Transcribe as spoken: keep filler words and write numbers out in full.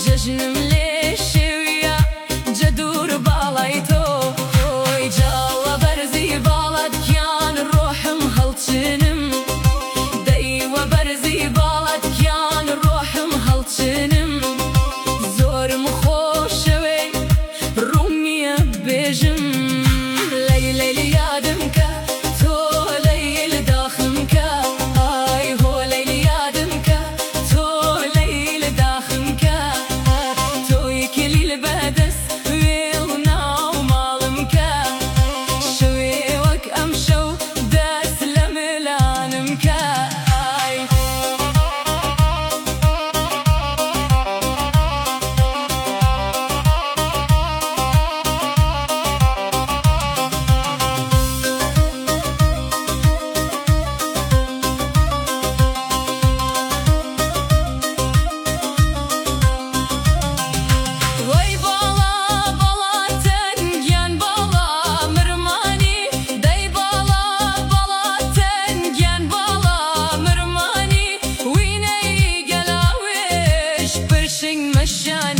جەژنم لێ شێویە جەدور باڵای تۆ جاوە بەرزی باڵات گیان ڕۆحم هەڵچنم دەیوە بەرزی باڵات گیان ڕۆحم هەڵچنم زۆرم خۆشەوەی ڕوونیە بێژم لەی لەیلی یادم کە تۆ لەیل داخم کە ئای هۆ لەیلی یادم کە تۆ لەیل داخم کە تۆی کلیل بەدەست وێ و ناو ماڵم کە شەوێ وەک ئەم شەو دەست لە ملانم کە ئای وەی باڵا باڵا تەنگیان باڵا مرمانی دەی باڵا باڵا تەنگیان باڵا مرمانی وینەی گەلاوێش پرشنگ مەشانی